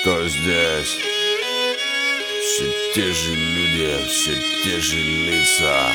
Кто здесь? Все те же люди, все те же лица.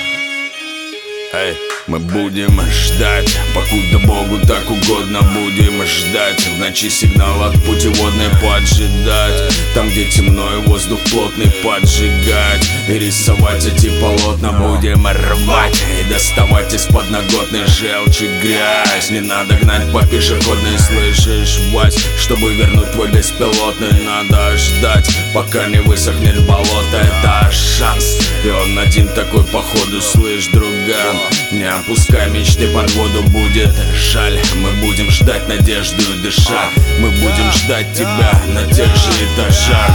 Эй, мы будем ждать, покуда Богу так угодно. Будем ждать, в ночи сигнал от путеводной поджидать. Там, где темно и воздух плотный, поджигать и рисовать эти полотна. Будем рвать и доставать из подноготной желчь и грязь. Не надо гнать по пешеходной, слышишь, Вась? Чтобы вернуть твой беспилотный, надо ждать, пока не высохнет болото. Это шанс, и он один такой походу, слышь, друган. Не опускай мечты под воду, будет жаль. Мы будем ждать надежду и дыша. Мы будем ждать тебя на тех же этажах.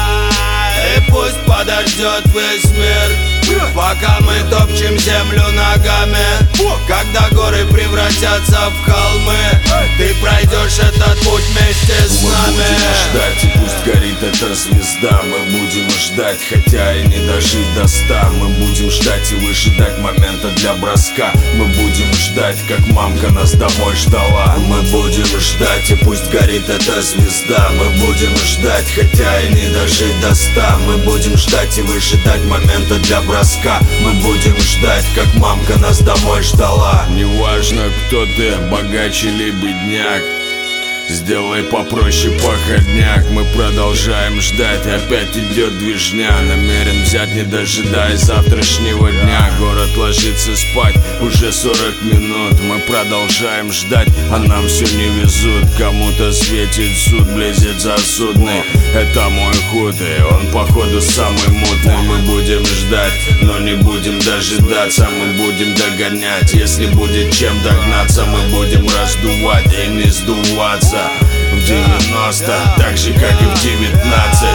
И пусть подождет весь мир, пока мы топчем землю ногами. Когда горы превратятся в холмы, ты пройдешь этот путь вместе с нами. Мы будем ждать, и пусть горит эта звезда. Мы будем ждать, хотя и не дожить до 100. Мы будем ждать и выжидать момента для броска. Мы будем ждать, как мамка нас домой ждала. Мы будем ждать, и пусть горит эта звезда. Мы будем ждать, хотя и не дожить до 100. Мы будем ждать и выжидать момента для броска. Мы будем ждать, как мамка нас домой ждала. Неважно, кто ты, богач или бедняк, сделай попроще походняк. Мы продолжаем ждать, опять идет движня. Намерен взять, не дожидаясь завтрашнего дня. Город ложится спать, уже 40 минут. Мы продолжаем ждать, а нам все не везут. Кому-то светит суд, близится судный. Это мой худ, и он походу самый мутный. Мы будем ждать, но не будем дожидаться. Мы будем догонять, если будет чем догнаться. Мы будем раздувать и не сдуваться в 90, так же как и в 19.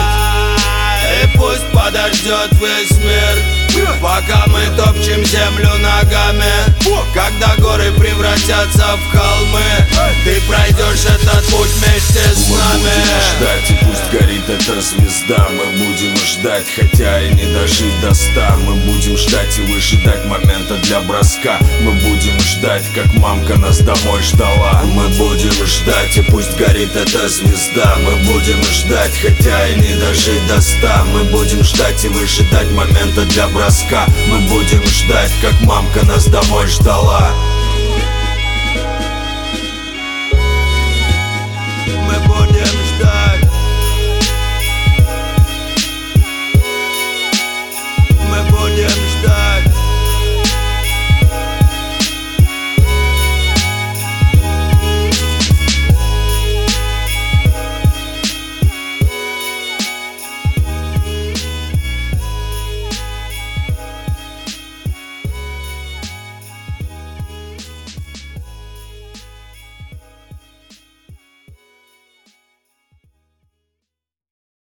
И пусть подождет весь мир, пока мы топчем землю ногами. Когда горы превратятся в холмы, ты пройдешь этот путь вместе с нами. Мы будем ждать, и пусть горит эта звезда. Мы будем ждать, хотя и не дожить до 100. Мы будем ждать и выжидать момента для броска. Мы будем ждать, как мамка нас домой ждала. Мы будем ждать, и пусть горит эта звезда. Мы будем ждать, хотя и не дожить до 100. Мы будем ждать и выжидать момента для броска. Мы будем ждать, как мамка нас домой ждала.